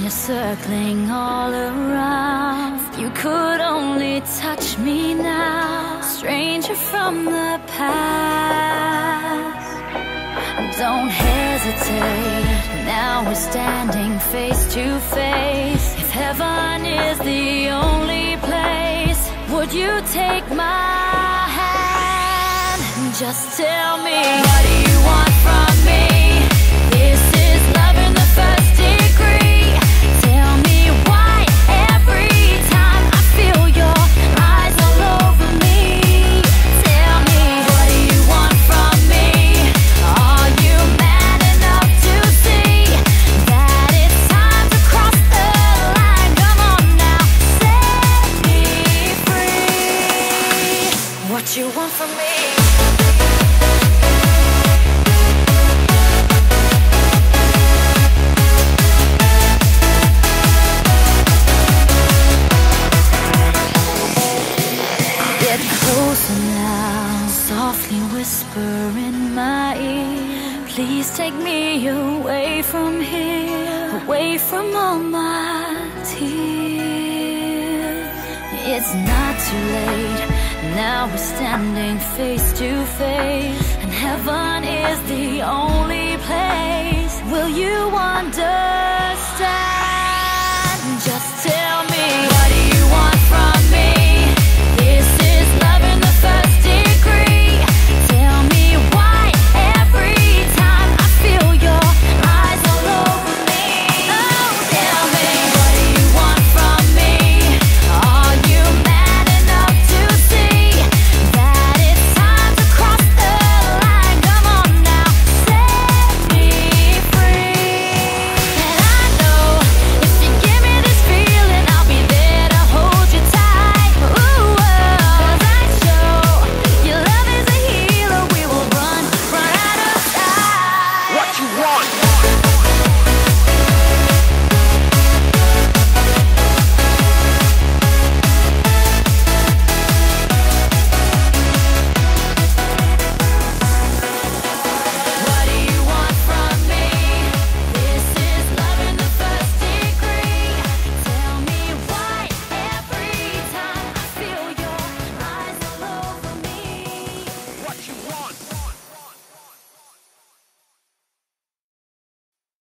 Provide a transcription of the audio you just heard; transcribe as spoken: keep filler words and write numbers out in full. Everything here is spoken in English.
you're circling all around. If you could only touch me now, stranger from the past. Don't hesitate, now we're standing face to face. If heaven is the only place, would you take my hand? Just tell me, what do you want from me? This is love in the first degree. Tell me why every time I feel your eyes all over me. Tell me, what do you want from me? Are you man enough to see that it's time to cross the line? Come on now, set me free. What you want from me? Closer now, softly whisper in my ear. Please take me away from here, away from all my tears. It's not too late, now we're standing face to face, and heaven is the only place. Will you wander